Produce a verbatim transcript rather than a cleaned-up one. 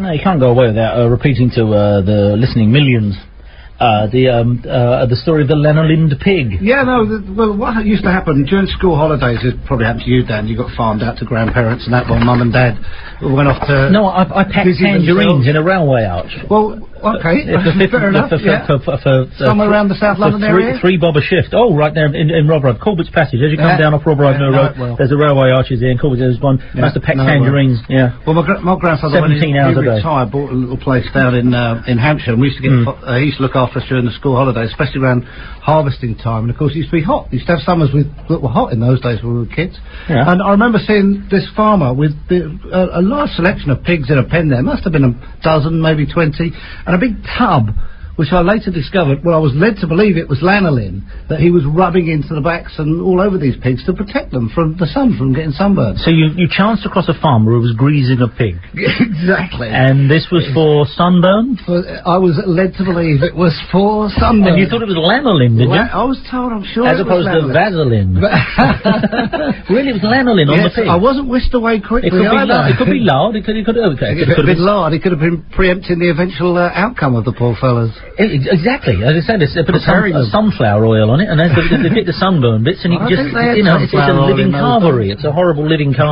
No, you can't go away without uh, repeating to uh, the listening millions uh, the um, uh, the story of the lanolin pig. Yeah, no, the, well, what used to happen during school holidays, it probably happened to you, Dan, you got farmed out to grandparents and that, while mum and dad went off to... No, I, I packed tangerines in a railway arch. Well, okay, fair enough, for, yeah. For, for, for, for, Somewhere around the South London three, area? Three bob a shift. Oh, right there in, in Rob Road, Corbett's Passage. As you come Yeah. down off Rob Road, Yeah, no, no, road, well. there's a railway arches there, and Corbett's there's one. Yeah, Must have packed no, tangerines, well. yeah. Well, my, gra my grandfather, when he, he hours a day. retired, bought a little place down in uh, in Hampshire, and we used to get, Mm. uh, he used to look after us during the school holidays, especially around harvesting time, and of course it used to be hot. We used to have summers with, that were hot in those days when we were kids. Yeah. And I remember seeing this farmer with the, uh, a large selection of pigs in a pen there, must have been a dozen, maybe twenty, and a big tub, which I later discovered, well, I was led to believe it was lanolin, that he was rubbing into the backs and all over these pigs to protect them from the sun, from getting sunburned. So you, you chanced across a farm where it was greasing a pig. Exactly. And this was for sunburn? For, I was led to believe it was for sunburn. And you thought it was lanolin, did you? I was told, I'm sure As it opposed was to Vaseline. Really, it was lanolin on yes, the pig. I wasn't whisked away quickly It could be either. lard. It could be lard. It could. It could. Okay. If it had been lard, it could have been preempting the eventual uh, outcome of the poor fellas. It, exactly. As I said, they put a, sun, Preparing a them. sunflower oil on it, and then they, they get the sunburn bits, and you I just, think they had you know, it's, it's a sunflower oil living in those carvery. It's a horrible living carvery.